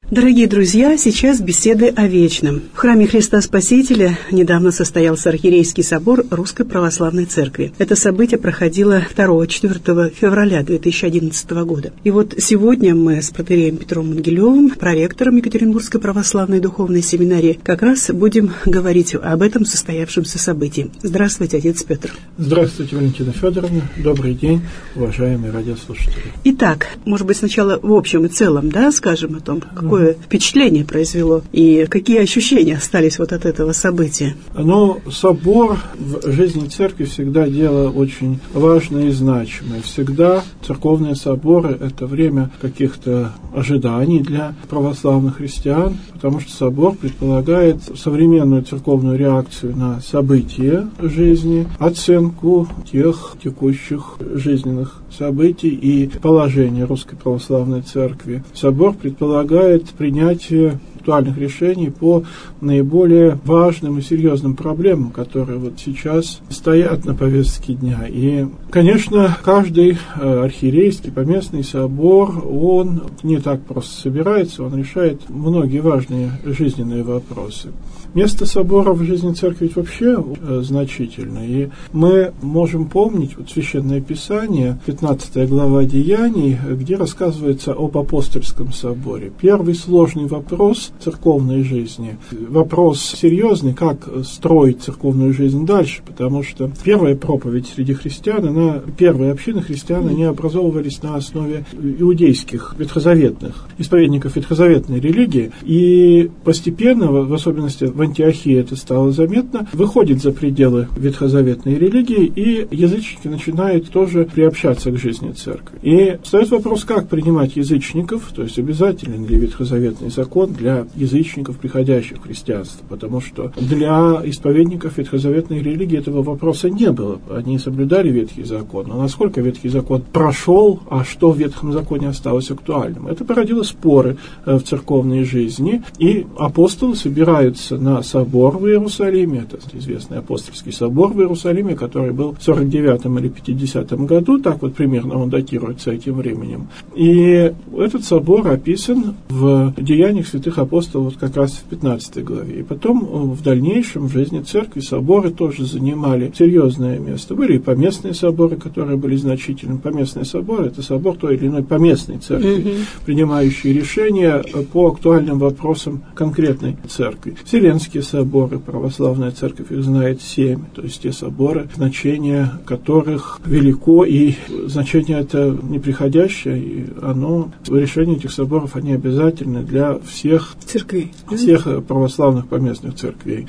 Дорогие друзья, сейчас беседы о вечном. В храме Христа Спасителя недавно состоялся архиерейский собор Русской Православной Церкви. Это событие проходило 2-4 февраля 2011 года. И вот сегодня мы с протоиереем Петром Могилевым, проректором Екатеринбургской Православной Духовной Семинарии, как раз будем говорить об этом состоявшемся событии. Здравствуйте, отец Петр. Здравствуйте, Валентина Федоровна. Добрый день, уважаемые радиослушатели. Итак, может быть, сначала в общем и целом, скажем о том, какое впечатление произвело и какие ощущения остались от этого события? Собор в жизни церкви всегда дело очень важное и значимое. Всегда церковные соборы – это время каких-то ожиданий для православных христиан, потому что собор предполагает современную церковную реакцию на события жизни, оценку тех текущих жизненных событий и положения Русской Православной Церкви. Собор предполагает принятие актуальных решений по наиболее важным и серьезным проблемам, которые сейчас стоят на повестке дня. И, конечно, каждый архиерейский поместный собор, он не так просто собирается, он решает многие важные жизненные вопросы. Место собора в жизни церкви вообще значительно, и мы можем помнить Священное Писание, 15 глава Деяний, где рассказывается об апостольском соборе. Первый сложный вопрос церковной жизни, вопрос серьезный, как строить церковную жизнь дальше, потому что первая проповедь среди христиан, первые общины христиан, они образовывались на основе иудейских, ветхозаветных, исповедников ветхозаветной религии, и постепенно, в особенности в Антиохии это стало заметно, выходит за пределы ветхозаветной религии, и язычники начинают тоже приобщаться к жизни церкви. И встает вопрос, как принимать язычников, то есть обязателен ли ветхозаветный закон для язычников, приходящих в христианство, потому что для исповедников ветхозаветной религии этого вопроса не было. Они соблюдали Ветхий закон, но насколько Ветхий закон прошел, а что в Ветхом законе осталось актуальным. Это породило споры в церковной жизни, и апостолы собираются на собор в Иерусалиме, это известный апостольский собор в Иерусалиме, который был в 49 или 50 году, так примерно он датируется этим временем. И этот собор описан в Деяниях святых апостолов как раз в 15 главе. И потом в дальнейшем в жизни церкви соборы тоже занимали серьезное место. Были и поместные соборы, которые были значительны. Поместный собор – это собор той или иной поместной церкви, принимающий решения по актуальным вопросам конкретной церкви. Вселенские соборы, православная церковь их знает 7, то есть те соборы, значение которых велико, и значение это неприходящее, и решения этих соборов, они обязательны для всех церквей, всех православных поместных церквей.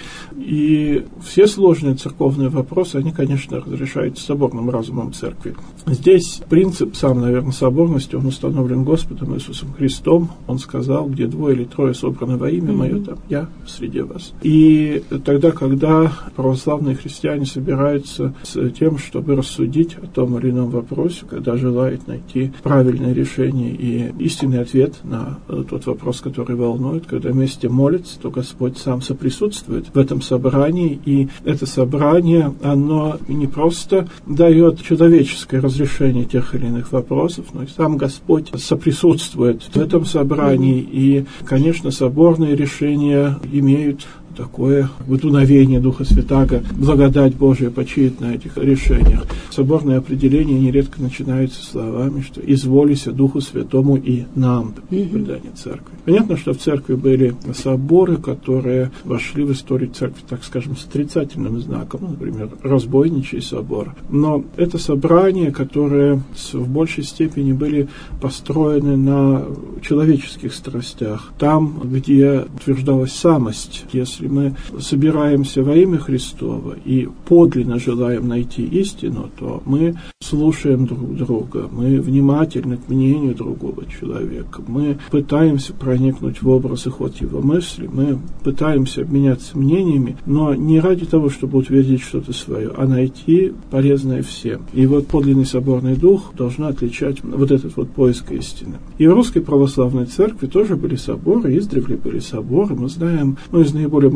И все сложные церковные вопросы, они, конечно, разрешаются соборным разумом церкви. Здесь принцип, наверное, соборности, он установлен Господом Иисусом Христом. Он сказал, где 2 или 3 собраны во имя Мое, там я среди вас. И тогда, когда православные христиане собираются с тем, чтобы рассудить о том или ином вопросе, когда желают найти правильное решение и истинный ответ на тот вопрос, который волнует, когда вместе молятся, то Господь сам соприсутствует в этом собрании, и это собрание, оно не просто дает человеческое разрешение тех или иных вопросов, но и сам Господь соприсутствует в этом собрании, и, конечно, соборные решения имеют такое дуновение Духа Святаго, благодать Божия почиет на этих решениях. Соборное определение нередко начинается словами, что «изволися Духу Святому и нам» предание церкви. Понятно, что в церкви были соборы, которые вошли в историю церкви, так скажем, с отрицательным знаком, например, разбойничий собор. Но это собрания, которые в большей степени были построены на человеческих страстях. Там, где утверждалась самость, если мы собираемся во имя Христово и подлинно желаем найти истину, то мы слушаем друг друга, мы внимательны к мнению другого человека, мы пытаемся проникнуть в образ и ход его мысли, мы пытаемся обменяться мнениями, но не ради того, чтобы утвердить что-то свое, а найти полезное всем. И подлинный соборный дух должен отличать этот поиск истины. И в Русской Православной Церкви тоже были соборы, издревле были соборы. Мы знаем из наиболее,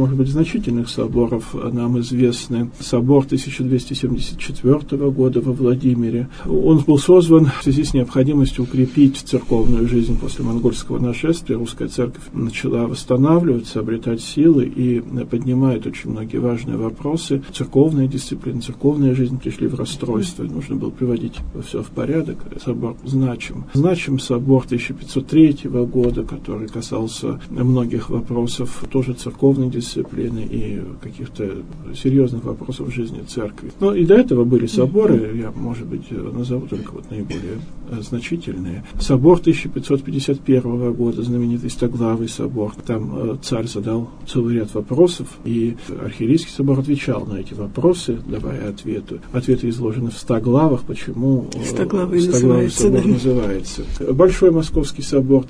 может быть, значительных соборов нам известны собор 1274 года во Владимире. Он был созван в связи с необходимостью укрепить церковную жизнь после монгольского нашествия. Русская церковь начала восстанавливаться, обретать силы и поднимает очень многие важные вопросы. Церковная дисциплина, церковная жизнь пришли в расстройство. Нужно было приводить все в порядок. Собор значим. Значим собор 1503 года, который касался многих вопросов тоже церковной дисциплины и каких-то серьезных вопросов жизни церкви. Но и до этого были соборы, я, может быть, назову только вот наиболее значительные. Собор 1551 года, знаменитый Стоглавый собор. Там царь задал целый ряд вопросов, и архиерейский собор отвечал на эти вопросы, давая ответы. Ответы изложены в 100 главах, почему Стоглавый собор называется. Большой Московский собор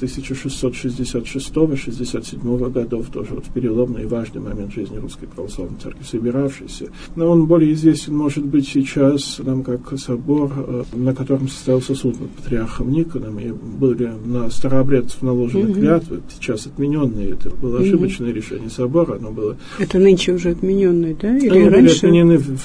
1666-67 годов, тоже вот в переломный и важный момент жизни Русской Православной Церкви, собиравшийся. Но он более известен, может быть, сейчас нам как собор, на котором состоялся суд над патриархом Никоном, и были на старообрядцев наложены клятвы, сейчас отмененные. Это было ошибочное решение собора, оно было... Это нынче уже отмененное, да? Или они раньше? были отменены в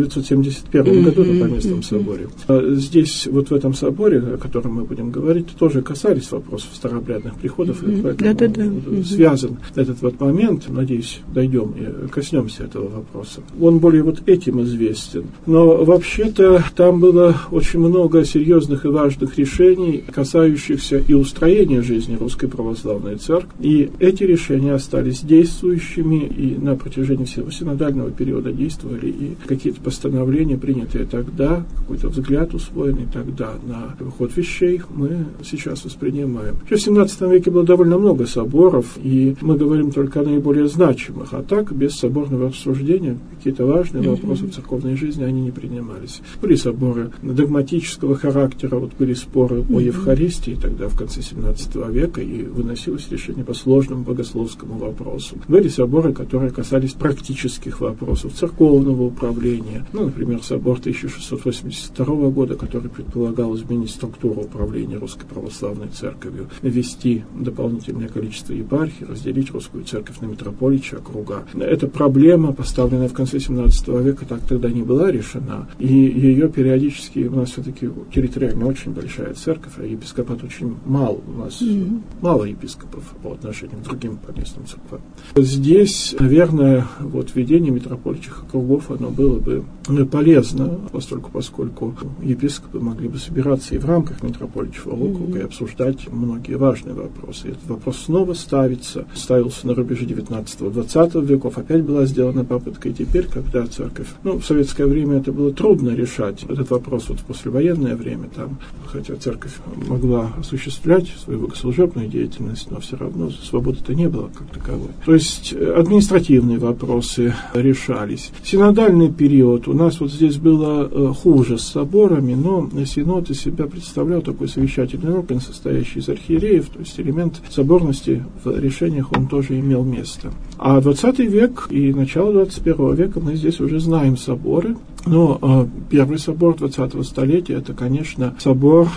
1971 году на Поместном соборе. Здесь, вот в этом соборе, о котором мы будем говорить, тоже касались вопросов старообрядных приходов, и поэтому связан этот вот момент, надеюсь, дойдем и коснемся этого вопроса. Он более вот этим известен. Но вообще-то там было очень много серьезных и важных решений, касающихся и устроения жизни Русской Православной Церкви. И эти решения остались действующими, и на протяжении всего синодального периода действовали, и какие-то постановления, принятые тогда, какой-то взгляд усвоенный тогда на ход вещей, мы сейчас воспринимаем. Еще в 17 веке было довольно много соборов, и мы говорим только о наиболее значимых, а так, без соборного обсуждения, какие-то важные вопросы в церковной жизни, они не принимались. Были соборы догматического характера, вот были споры о Евхаристии тогда, в конце 17 века, и выносилось решение по сложному богословскому вопросу. Были соборы, которые касались практических вопросов церковного управления. Ну, например, собор 1682 года, который предполагал изменить структуру управления Русской Православной Церковью, ввести дополнительное количество епархий, разделить Русскую Церковь на митрополичьи округа. Эта проблема, поставленная в конце 17 века, так тогда не была решена, и ее периодически, у нас все-таки территориально очень большая церковь, а епископат очень мал, у нас мало епископов по отношению к другим поместным церквам. Здесь, наверное, вот введение митрополичьих округов, оно было бы полезно, поскольку епископы могли бы собираться и в рамках митрополичьего округа и обсуждать многие важные вопросы. И этот вопрос снова ставился на рубеже 19-20 веков, опять была сделана попытка, и теперь, когда церковь, в советское время это было трудно решать, этот вопрос вот в послевоенное время, там, хотя церковь могла осуществлять свою богослужебную деятельность, но все равно свободы-то не было как таковой. То есть административные вопросы решались. Синодальный период у нас вот здесь было хуже с соборами, но синод из себя представлял такой совещательный орган, состоящий из архиереев, то есть элемент соборности в решениях он тоже имел место. А 20 век и начало 21 века мы здесь уже знаем соборы. Но первый собор 20-го столетия, это, конечно, собор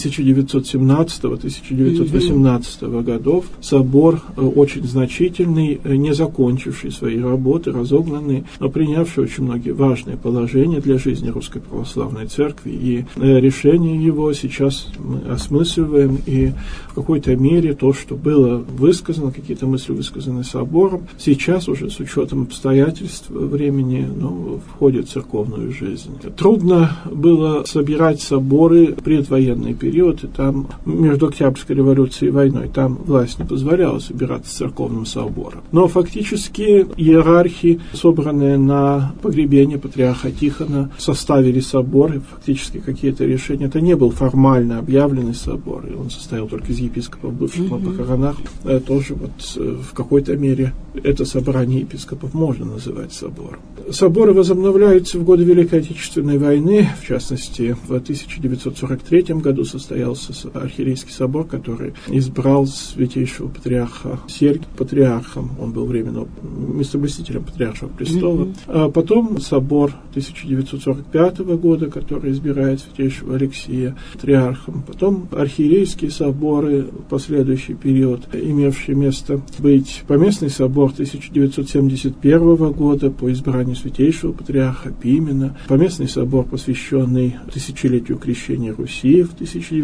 1917-1918 годов, собор очень значительный, не закончивший свои работы, разогнанный, но принявший очень многие важные положения для жизни Русской Православной Церкви, и решение его сейчас мы осмысливаем, и в какой-то мере то, что было высказано, какие-то мысли высказаны собором, сейчас уже с учетом обстоятельств времени, входит в церковную жизнь. Трудно было собирать соборы в предвоенный период, и там между Октябрьской революцией и войной там власть не позволяла собираться церковным собором. Но фактически иерархи, собранные на погребение патриарха Тихона, составили собор, и фактически какие-то решения. Это не был формально объявленный собор, и он состоял только из епископов, бывших на похоронах. Тоже в какой-то мере это собрание епископов можно называть собором. Соборы возобновляются в годы годы Великой Отечественной войны, в частности, в 1943 году состоялся архиерейский собор, который избрал святейшего патриарха Сергия патриархом. Он был временно местоблюстителем патриаршего престола. А потом собор 1945 года, который избирает святейшего Алексия патриархом. Потом архиерейские соборы в последующий период, имевшие место быть. Поместный собор 1971 года по избранию святейшего патриарха Пимена. Поместный собор, посвященный тысячелетию крещения Руси в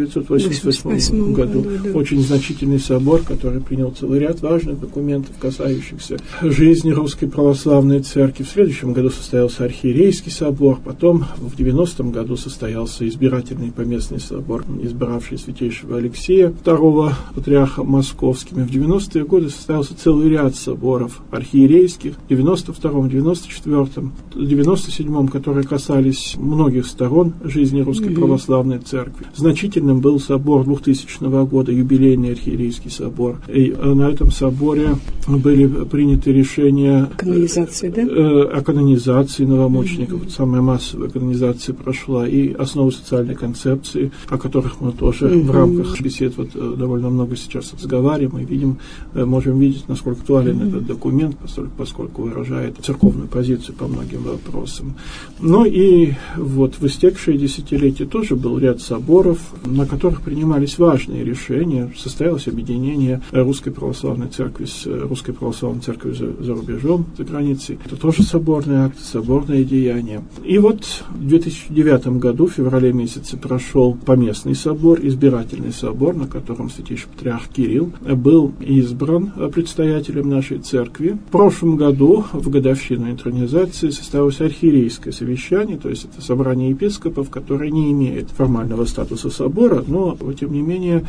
1988 году. Очень значительный собор, который принял целый ряд важных документов, касающихся жизни Русской Православной Церкви. В следующем году состоялся архиерейский собор. Потом в 90-м году состоялся избирательный поместный собор, избравший святейшего Алексея, второго патриарха московским. И в 90-е годы состоялся целый ряд соборов архиерейских, в 92-м, 94-м, 97-м, которые касались многих сторон жизни Русской Православной Церкви. Значительным был собор 2000 года, юбилейный архиерейский собор. И на этом соборе были приняты решения о канонизации новомучеников. Самая массовая канонизация прошла, и основы социальной концепции, о которых мы тоже в рамках бесед довольно много сейчас разговариваем и видим, можем видеть, насколько актуален этот документ, поскольку выражает церковную позицию по многим вопросам. Ну и вот в истекшие десятилетия тоже был ряд соборов, на которых принимались важные решения. Состоялось объединение Русской Православной Церкви с Русской Православной Церковью за рубежом, за границей. Это тоже соборный акт, соборное деяние. И вот в 2009 году, в феврале месяце, прошел поместный собор, избирательный собор, на котором святейший патриарх Кирилл был избран предстоятелем нашей церкви. В прошлом году, в годовщину интронизации, состоялось архиерейское совещание, то есть это собрание епископов, которое не имеет формального статуса собора, но, тем не менее,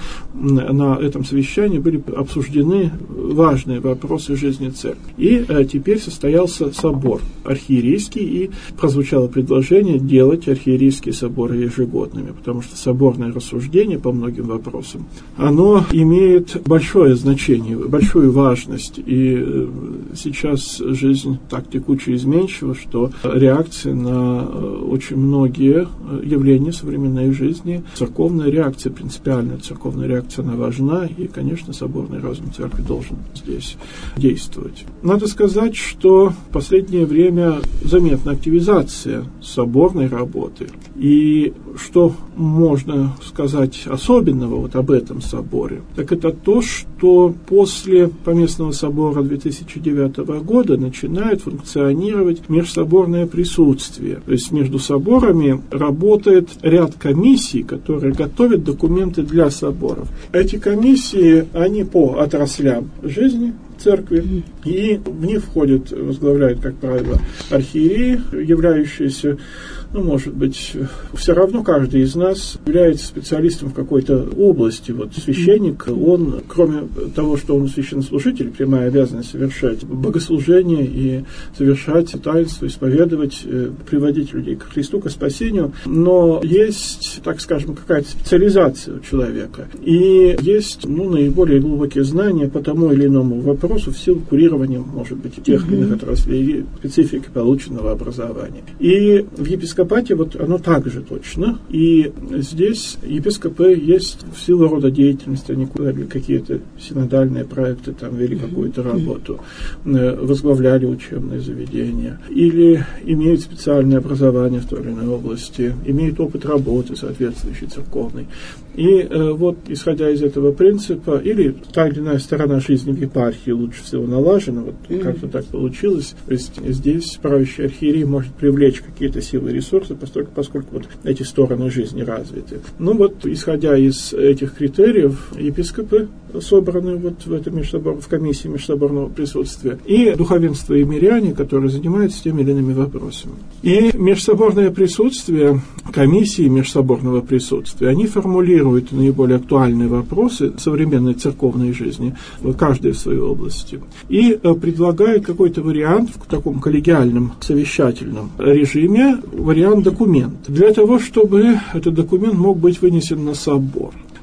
на этом совещании были обсуждены важные вопросы жизни церкви. И теперь состоялся собор архиерейский, и прозвучало предложение делать архиерейские соборы ежегодными, потому что соборное рассуждение по многим вопросам, оно имеет большое значение, большую важность, и сейчас жизнь так текуча и изменчива, что реакция на очень многие явления современной жизни, церковная реакция, принципиальная церковная реакция, она важна, и, конечно, соборный разум церкви должен здесь действовать. Надо сказать, что в последнее время заметна активизация соборной работы, и что можно сказать особенного вот об этом соборе, так это то, что после Поместного собора 2009 года начинает функционировать межсоборное присутствие. То есть между соборами работает ряд комиссий, которые готовят документы для соборов. Эти комиссии, они по отраслям жизни церкви, и в них входят, возглавляют, как правило, архиереи, являющиеся, может быть, все равно каждый из нас является специалистом в какой-то области. Вот священник, он, кроме того, что он священнослужитель, прямая обязанность совершать богослужение и совершать таинство, исповедовать, приводить людей к Христу, к спасению, но есть, так скажем, какая-то специализация у человека, и есть, наиболее глубокие знания по тому или иному вопросу в силу курирования, может быть, тех или иных отраслей, специфики полученного образования. И в епископате оно также точно. И здесь епископы есть в силу рода деятельности, они курили какие-то синодальные проекты, там вели какую-то работу, возглавляли учебные заведения, или имеют специальное образование в той или иной области, имеют опыт работы соответствующей церковной. И вот, исходя из этого принципа, или та или иная сторона жизни в епархии лучше всего налажена, вот как-то так получилось, то есть здесь правящий архиерей может привлечь какие-то силы и ресурсы, поскольку вот эти стороны жизни развиты. Исходя из этих критериев, епископы собраны вот в этом в комиссии межсоборного присутствия, и духовенство и миряне, которые занимаются теми или иными вопросами. И межсоборное присутствие, комиссии межсоборного присутствия, они формулируют наиболее актуальные вопросы современной церковной жизни, каждая в своей области, и предлагают какой-то вариант в таком коллегиальном совещательном режиме, вариант документа, для того, чтобы этот документ мог быть вынесен на собор.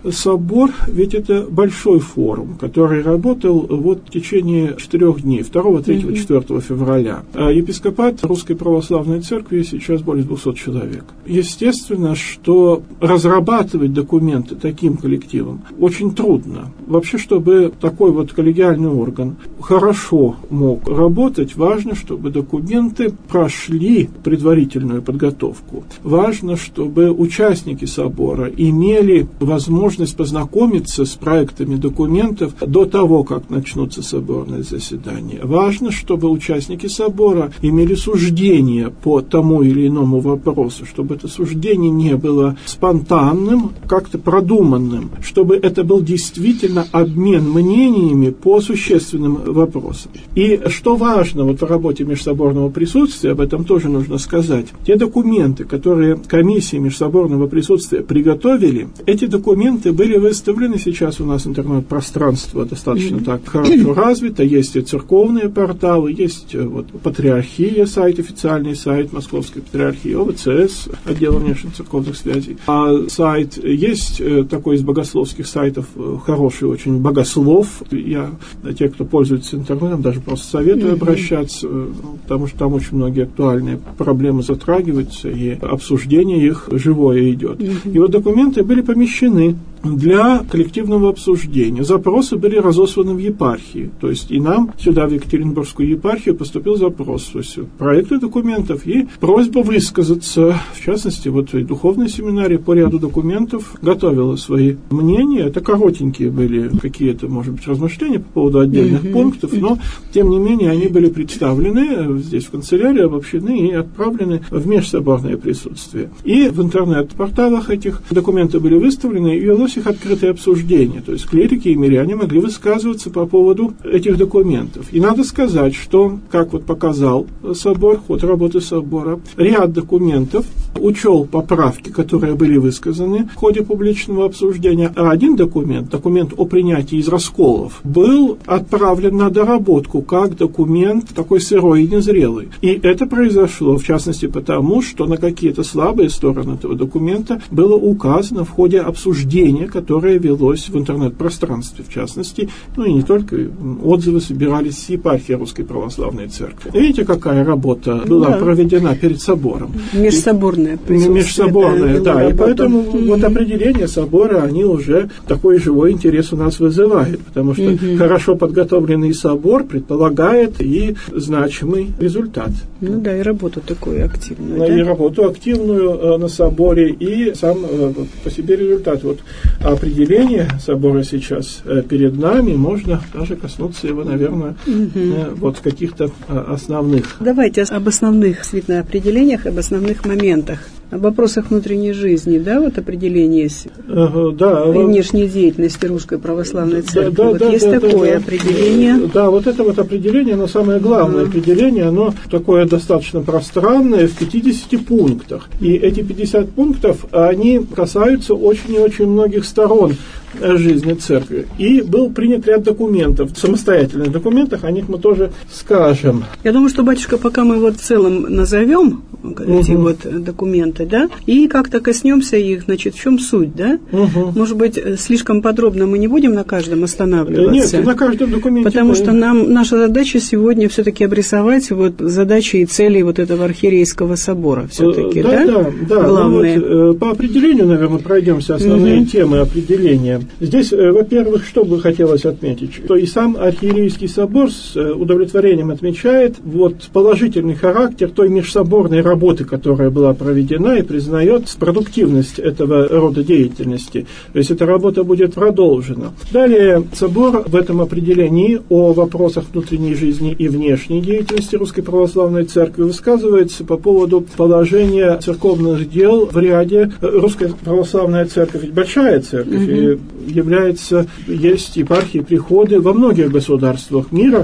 собор, ведь это большой форум, который работал вот в течение 4 дней, 2, 3, 4 февраля. Епископат Русской Православной Церкви сейчас более 200 человек. Естественно, что разрабатывать документы таким коллективом очень трудно. Вообще, чтобы такой вот коллегиальный орган хорошо мог работать, важно, чтобы документы прошли предварительную подготовку. Важно, чтобы участники собора имели возможность познакомиться с проектами документов до того, как начнутся соборные заседания. Важно, чтобы участники собора имели суждение по тому или иному вопросу, чтобы это суждение не было спонтанным, как-то продуманным, чтобы это был действительно обмен мнениями по существенным вопросам. И что важно вот в работе межсоборного присутствия, об этом тоже нужно сказать, те документы, которые комиссии межсоборного присутствия приготовили, эти документы были выставлены, сейчас у нас интернет-пространство достаточно так хорошо развито, есть и церковные порталы, есть вот патриархия, сайт, официальный сайт Московской патриархии, ОВЦС, отдел внешних церковных связей, а сайт есть такой из богословских сайтов, хороший очень Богослов, я, те, кто пользуется интернетом, даже просто советую обращаться, потому что там очень многие актуальные проблемы затрагиваются, и обсуждение их живое идет. И вот документы были помещены для коллективного обсуждения. Запросы были разосланы в епархии, то есть и нам сюда, в Екатеринбургскую епархию, поступил запрос, то есть проекты документов и просьба высказаться. В частности, вот и духовная семинария по ряду документов готовила свои мнения. Это коротенькие были какие-то, может быть, размышления по поводу отдельных пунктов, но, тем не менее, они были представлены здесь в канцелярии, обобщены и отправлены в межсоборное присутствие. И в интернет-порталах этих документы были выставлены, и велось их открытое обсуждение. То есть клирики и миряне могли высказываться по поводу этих документов. И надо сказать, что, как вот показал собор, ход работы собора, ряд документов учел поправки, которые были высказаны в ходе публичного обсуждения, а один документ о принятии из расколов, был отправлен на доработку как документ такой сырой и незрелый. И это произошло, в частности, потому, что на какие-то слабые стороны этого документа было указано в ходе обсуждения, которое велось в интернет-пространстве, в частности, ну и не только, отзывы собирались с епархии Русской Православной Церкви. Видите, какая работа была проведена перед собором? Межсоборная присутствие. Межсоборная, да. И поэтому вот определения собора, они уже такой живой интерес у нас вызывают, потому что хорошо подготовленный собор предполагает и значимый результат. Ну да, и работу такую активную. И работу активную на соборе, и сам по себе результат. Вот определение собора сейчас перед нами, можно даже коснуться его, наверное, вот каких-то основных. Давайте об основных действительно определениях, об основных моментах. О вопросах внутренней жизни, да, вот определение есть внешней деятельности Русской Православной Церкви. Есть такое определение. Да, вот это вот определение, но самое главное определение, оно такое достаточно пространное, в 50 пунктах. И эти 50 пунктов, они касаются очень и очень многих сторон жизни церкви. И был принят ряд документов, самостоятельных документов, о них мы тоже скажем. Я думаю, что, батюшка, пока мы вот в целом назовем эти вот документы, да, и как-то коснемся их, значит, в чем суть, да? Может быть, слишком подробно мы не будем на каждом останавливаться? Нет, на каждом документе. Потому что наша задача сегодня все-таки обрисовать вот задачи и цели вот этого архиерейского собора все-таки, да? Да. Главные. Ну вот, по определению, наверное, пройдемся основные темы определения. Здесь, во-первых, что бы хотелось отметить, что и сам архиерейский собор с удовлетворением отмечает вот положительный характер той межсоборной работы, которая была проведена, и признает продуктивность этого рода деятельности. То есть эта работа будет продолжена. Далее собор в этом определении о вопросах внутренней жизни и внешней деятельности Русской Православной Церкви высказывается по поводу положения церковных дел в ряде. Русская Православная Церковь ведь большая церковь, и есть епархии, приходы во многих государствах мира.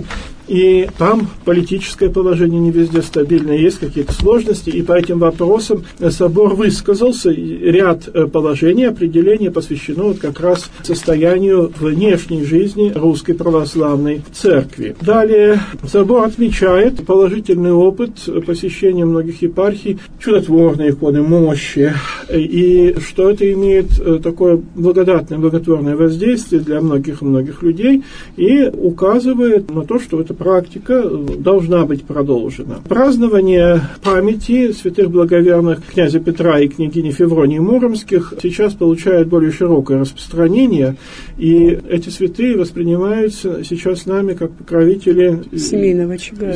и там политическое положение не везде стабильное, есть какие-то сложности, и по этим вопросам собор высказался, ряд положений, определений посвящено вот как раз состоянию внешней жизни Русской Православной Церкви. Далее собор отмечает положительный опыт посещения многих епархий, чудотворные иконы мощи, и что это имеет такое благодатное, благотворное воздействие для многих людей, и указывает на то, что эта практика должна быть продолжена. Празднование памяти святых благоверных князя Петра и княгини Февронии Муромских сейчас получает более широкое распространение, и эти святые воспринимаются сейчас нами как покровители семейного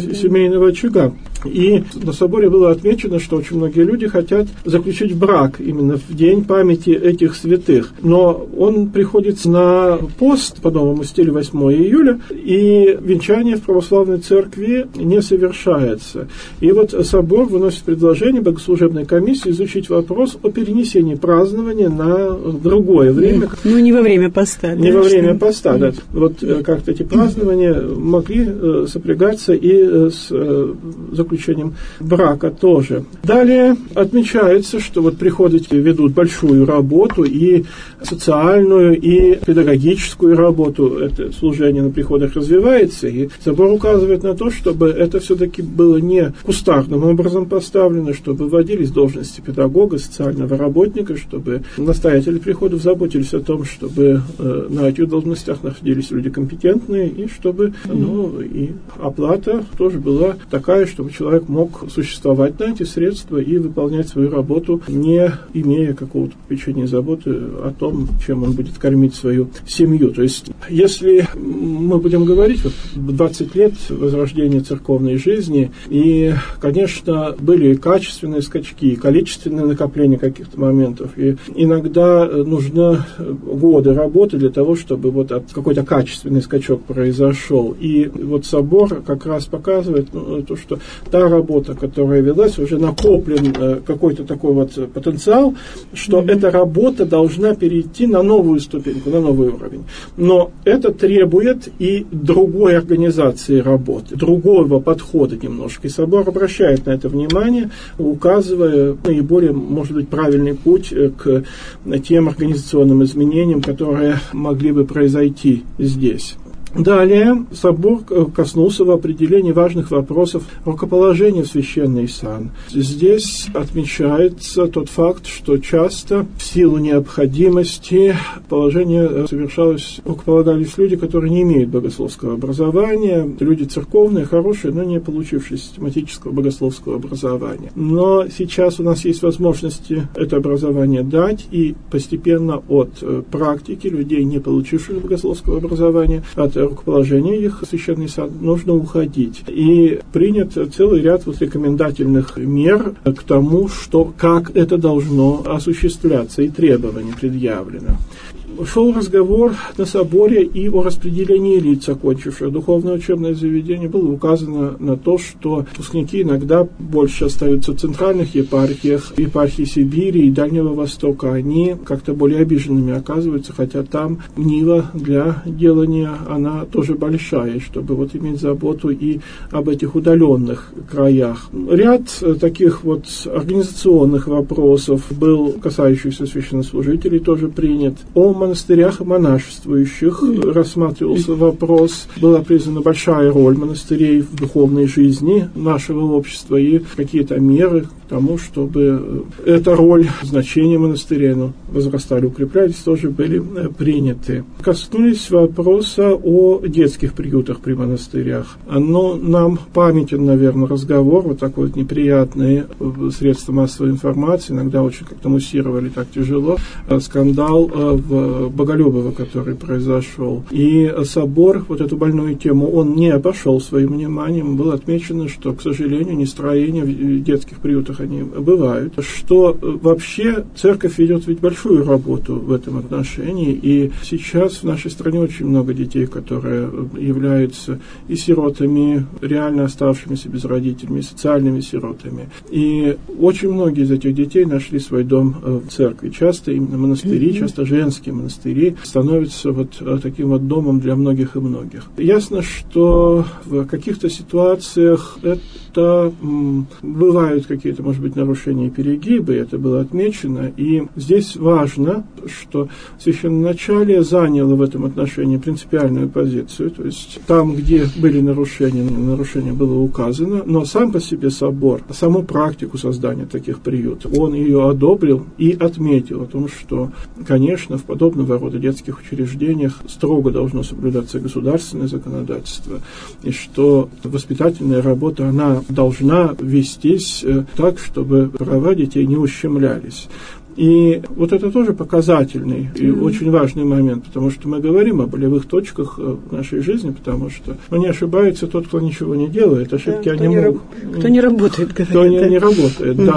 очага. И на соборе было отмечено, что очень многие люди хотят заключить брак именно в день памяти этих святых. Но он приходится на пост по новому стилю 8 июля, и венчание в православной церкви не совершается. И вот собор выносит предложение богослужебной комиссии изучить вопрос о перенесении празднования на другое время. Ну, не во время поста. Не во время поста, да. Вот как-то эти празднования могли сопрягаться и с заключением брака тоже. Далее отмечается, что вот приходы ведут большую работу, и социальную, и педагогическую работу. Это служение на приходах развивается, и собор указывает на то, чтобы это все-таки было не кустарным образом поставлено, чтобы вводились должности педагога, социального работника, чтобы настоятели приходов заботились о том, чтобы на этих должностях находились люди компетентные, и чтобы и оплата тоже была такая, чтобы человек мог существовать на эти средства и выполнять свою работу, не имея какого-то попечения и заботы о том, чем он будет кормить свою семью. То есть, если мы будем говорить, вот 20 лет возрождения церковной жизни, и, конечно, были и качественные скачки, и количественное накопление каких-то моментов, и иногда нужно годы работы для того, чтобы вот какой-то качественный скачок произошел. И вот собор как раз показывает то, что та работа, которая велась, уже накоплен какой-то такой вот потенциал, что эта работа должна перейти на новую ступеньку, на новый уровень. Но это требует и другой организации работы, другого подхода немножко. И собор обращает на это внимание, указывая наиболее, может быть, правильный путь к тем организационным изменениям, которые могли бы произойти здесь. Далее собор коснулся в определении важных вопросов рукоположения в священный сан. Здесь отмечается тот факт, что часто в силу необходимости положение совершалось, рукополагались люди, которые не имеют богословского образования, люди церковные, хорошие, но не получившие систематического богословского образования. Но сейчас у нас есть возможности это образование дать, и постепенно от практики людей, не получивших богословского образования, от рукоположения их в священный сан нужно уходить. И принят целый ряд вот рекомендательных мер к тому, как это должно осуществляться, и требований предъявлено. Шел разговор на соборе и о распределении лиц, окончивших духовное учебное заведение. Было указано на то, что выпускники иногда больше остаются в центральных епархиях, епархии Сибири и Дальнего Востока. Они как-то более обиженными оказываются, хотя там нива для делания, она тоже большая, чтобы вот иметь заботу и об этих удаленных краях. Ряд таких вот организационных вопросов был, касающихся священнослужителей, тоже принят. О монастырях и монашествующих рассматривался вопрос. Была признана большая роль монастырей в духовной жизни нашего общества и какие-то меры к тому, чтобы эта роль, значение монастырей возрастали, укреплялись, тоже были приняты. Коснулись вопроса о детских приютах при монастырях. Нам памятен, наверное, разговор, вот такой вот неприятный, средства массовой информации, иногда очень как-то муссировали так тяжело, скандал в Боголюбово, который произошел. И собор, вот эту больную тему, он не обошел своим вниманием. Было отмечено, что, к сожалению, нестроения в детских приютах они бывают. Что вообще церковь ведет ведь большую работу в этом отношении. И сейчас в нашей стране очень много детей, которые являются и сиротами, реально оставшимися без родителей, и социальными сиротами. И очень многие из этих детей нашли свой дом в церкви. Часто именно монастыри, часто женские монастыри. монастыри становятся таким домом для многих и многих. Ясно, что в каких-то ситуациях это бывают какие-то, может быть, нарушения и перегибы, это было отмечено, и здесь важно, что священноначалие заняло в этом отношении принципиальную позицию, то есть там, где были нарушения было указано, но сам по себе собор, саму практику создания таких приютов, он ее одобрил и отметил о том, что, конечно, в подобного рода детских учреждениях строго должно соблюдаться государственное законодательство, и что воспитательная работа, она должна вестись так, чтобы права детей не ущемлялись. И это тоже показательный и очень важный момент, потому что мы говорим о болевых точках в нашей жизни, потому что не ошибается тот, кто ничего не делает, ошибки они могут. Кто не работает, говорят. Кто не работает, да,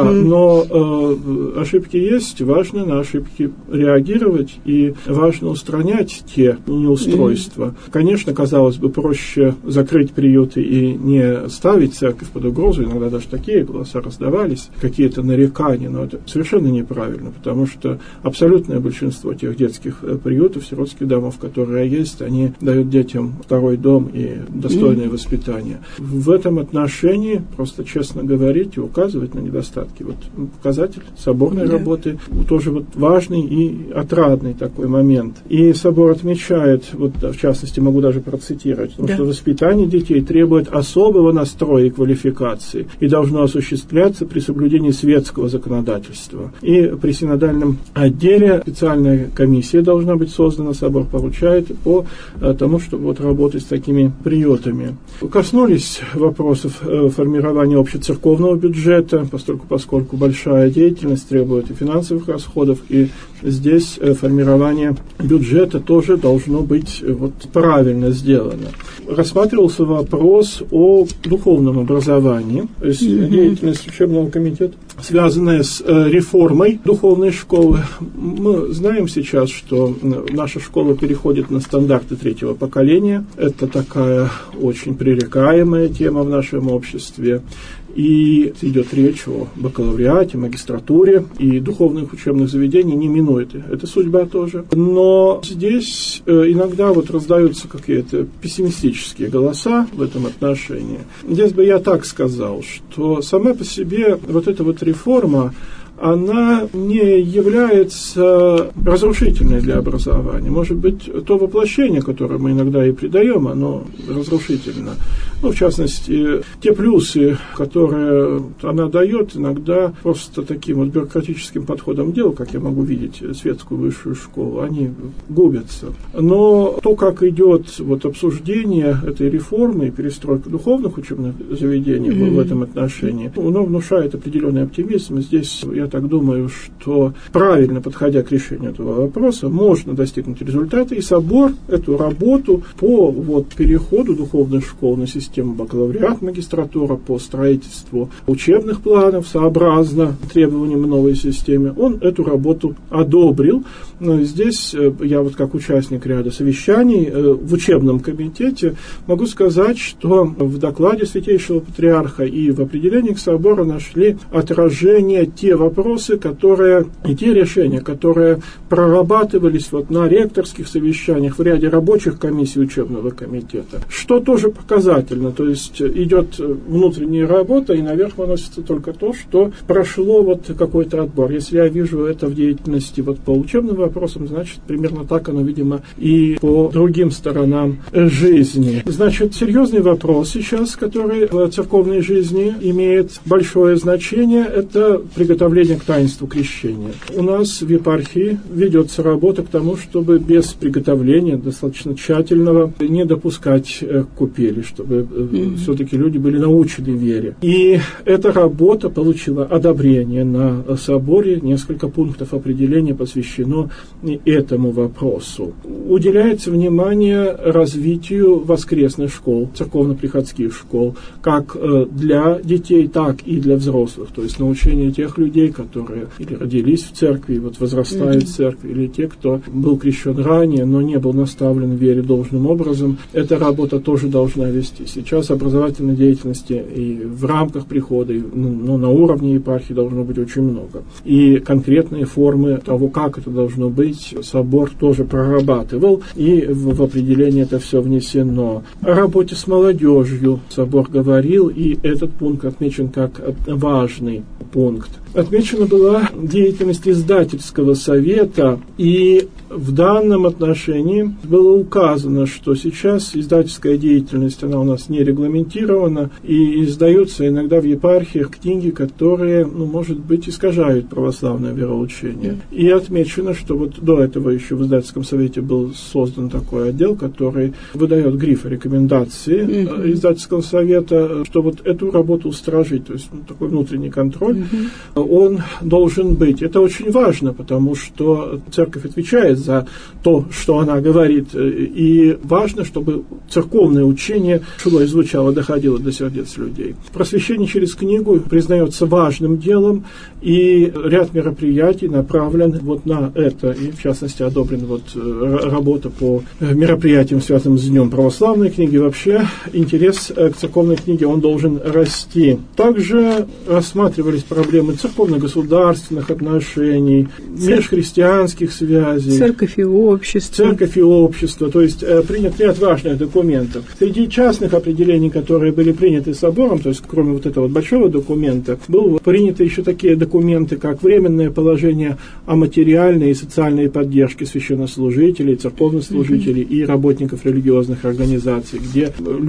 но ошибки есть, важно на ошибки реагировать и важно устранять те неустройства. Конечно, казалось бы, проще закрыть приюты и не ставить церковь под угрозу, иногда даже такие голоса раздавались, какие-то нарекания, но это совершенно неправильно. Потому что абсолютное большинство тех детских приютов, сиротских домов, которые есть, они дают детям второй дом и достойное воспитание. В этом отношении просто честно говорить и указывать на недостатки. Показатель соборной работы тоже важный и отрадный такой момент. И собор отмечает, в частности, могу даже процитировать, что воспитание детей требует особого настроя и квалификации и должно осуществляться при соблюдении светского законодательства. И при синодальном отделе специальная комиссия должна быть создана, собор поручает по тому, чтобы работать с такими приютами. Коснулись вопросов формирования общецерковного бюджета, поскольку большая деятельность требует и финансовых расходов, и здесь формирование бюджета тоже должно быть правильно сделано. Рассматривался вопрос о духовном образовании, то есть деятельность учебного комитета, связанная с реформой духовной школы. Мы знаем сейчас, что наша школа переходит на стандарты третьего поколения. Это такая очень пререкаемая тема в нашем обществе. И идет речь о бакалавриате, магистратуре, и духовных учебных заведений не минует. Это судьба тоже. Но здесь иногда раздаются какие-то пессимистические голоса в этом отношении. Здесь бы я так сказал, что сама по себе эта реформа, она не является разрушительной для образования. Может быть, то воплощение, которое мы иногда и придаем, оно разрушительно. В частности, те плюсы, которые она дает, иногда просто таким бюрократическим подходом дела, как я могу видеть светскую высшую школу, они губятся. Но то, как идет обсуждение этой реформы и перестройка духовных учебных заведений в этом отношении, оно внушает определенный оптимизм. Здесь я так думаю, что правильно подходя к решению этого вопроса, можно достигнуть результата, и собор эту работу по переходу духовных школ на систему бакалавриат, магистратура, по строительству учебных планов сообразно требованиям новой системы, он эту работу одобрил. Но здесь я как участник ряда совещаний в учебном комитете могу сказать, что в докладе Святейшего Патриарха и в определениях собора нашли отражение те вопросы, и те решения, которые прорабатывались на ректорских совещаниях в ряде рабочих комиссий учебного комитета, что тоже показательно, то есть идет внутренняя работа, и наверх выносится только то, что прошло какой-то отбор. Если я вижу это в деятельности по учебным вопросам, значит, примерно так оно, видимо, и по другим сторонам жизни. Значит, серьезный вопрос сейчас, который в церковной жизни имеет большое значение, это приготовление к таинству крещения. У нас в епархии ведется работа к тому, чтобы без приготовления достаточно тщательного не допускать купели, чтобы все-таки люди были научены вере. И эта работа получила одобрение на соборе, несколько пунктов определения посвящено этому вопросу. Уделяется внимание развитию воскресных школ, церковно-приходских школ, как для детей, так и для взрослых, то есть научение тех людей, которые или родились в церкви, вот возрастают в церкви, или те, кто был крещен ранее, но не был наставлен в вере должным образом, эта работа тоже должна вести. Сейчас образовательной деятельности и в рамках прихода, и, на уровне епархии должно быть очень много. И конкретные формы того, как это должно быть, собор тоже прорабатывал, и в определение это все внесено. О работе с молодежью собор говорил, и этот пункт отмечен как важный пункт. Отмечена была деятельность издательского совета, и в данном отношении было указано, что сейчас издательская деятельность, она у нас не регламентирована, и издаются иногда в епархиях книги, которые, может быть, искажают православное вероучение. И отмечено, что вот до этого еще в издательском совете был создан такой отдел, который выдает гриф рекомендации издательского совета, что вот эту работу устражить, то есть такой внутренний контроль, он должен быть. Это очень важно, потому что церковь отвечает за то, что она говорит, и важно, чтобы церковное учение шло и звучало, доходило до сердец людей. Просвещение через книгу признается важным делом, и ряд мероприятий направлен вот на это, и в частности одобрена вот работа по мероприятиям, связанным с Днем православной книги. Вообще интерес к церковной книге, он должен расти. Также рассматривались проблемы церковно-государственных отношений, межхристианских связей. Церковь и общество. Церковь и общество. То есть принят ряд важных документов. Среди частных определений, которые были приняты собором, то есть кроме вот этого большого документа, были приняты еще такие документы, как временное положение о материальной и социальной поддержке священнослужителей, церковнослужителей и работников религиозных организаций, где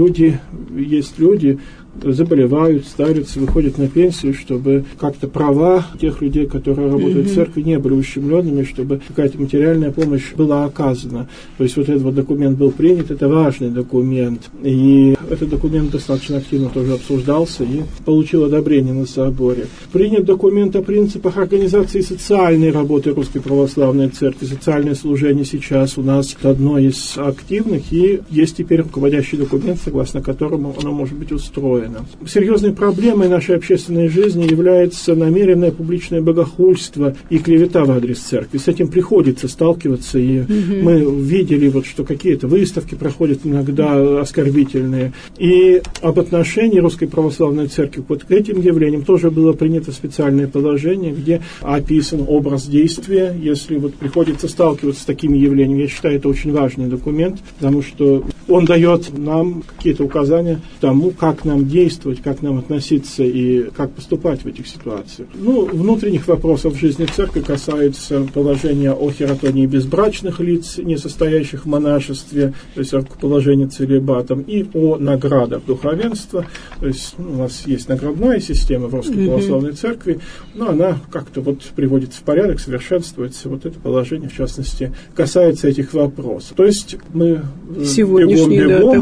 есть люди, заболевают, старятся, выходят на пенсию, чтобы как-то права тех людей, которые работают в церкви, не были ущемленными, чтобы какая-то материальная помощь была оказана. То есть вот этот вот документ был принят, это важный документ. И этот документ достаточно активно тоже обсуждался и получил одобрение на соборе. Принят документ о принципах организации социальной работы Русской Православной Церкви. Социальное служение сейчас у нас одно из активных, и есть теперь руководящий документ, согласно которому оно может быть устроено. Серьезной проблемой нашей общественной жизни является намеренное публичное богохульство и клевета в адрес церкви. С этим приходится сталкиваться, и мы видели, что какие-то выставки проходят иногда оскорбительные. И об отношении Русской Православной Церкви к этим явлениям тоже было принято специальное положение, где описан образ действия, если приходится сталкиваться с такими явлениями. Я считаю, это очень важный документ, потому что он дает нам какие-то указания тому, как нам действовать, как нам относиться и как поступать в этих ситуациях. Внутренних вопросов в жизни церкви касается положения о хератонии безбрачных лиц, не состоящих в монашестве, то есть о положении целибатом, и о наградах духовенства. То есть у нас есть наградная система в Русской Православной Церкви, но она как-то приводится в порядок, совершенствуется. Вот это положение, в частности, касается этих вопросов. То есть мы сегодняшний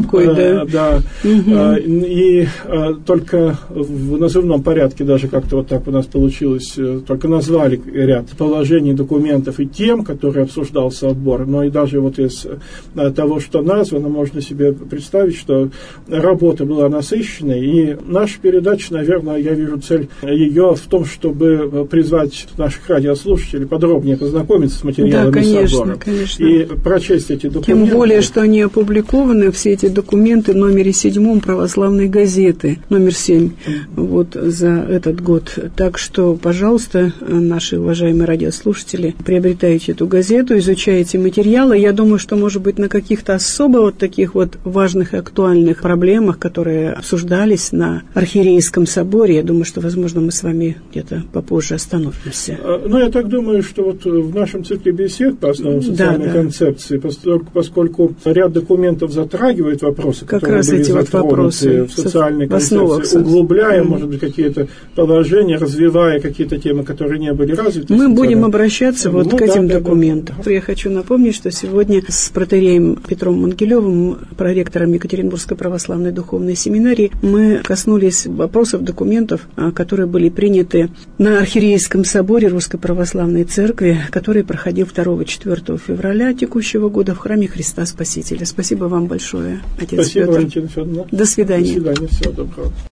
и только в назывном порядке, даже как-то вот так у нас получилось, только назвали ряд положений, документов и тем, которые обсуждал собор, но и даже из того, что названо, можно себе представить, что работа была насыщенной, и наша передача, наверное, я вижу цель ее в том, чтобы призвать наших радиослушателей подробнее познакомиться с материалами собора и прочесть эти документы. Тем более, что они опубликованы, все эти документы, в номере 7 православной газеты, номер 7, за этот год. Так что, пожалуйста, наши уважаемые радиослушатели, приобретайте эту газету, изучайте материалы. Я думаю, что, может быть, на каких-то особо таких важных и актуальных проблемах, которые обсуждались на Архиерейском соборе, я думаю, что, возможно, мы с вами где-то попозже остановимся. Я так думаю, что в нашем цикле бесед по основам социальной концепции, поскольку ряд документов затрагивает вопросы, как которые были затронуты в социальной концепции, углубляя, может быть, какие-то положения, развивая какие-то темы, которые не были развиты. Мы будем обращаться к этим документам. Я хочу напомнить, что сегодня с протоиереем Петром Монгелевым, проректором Екатеринбургской православной духовной семинарии, мы коснулись вопросов, документов, которые были приняты на Архиерейском соборе Русской Православной Церкви, который проходил 2-4 февраля текущего года в храме Христа Спасителя. Спасибо вам большое, отец Спасибо, Петр. Валентина Федоровна. До свидания. До свидания. Всего доброго.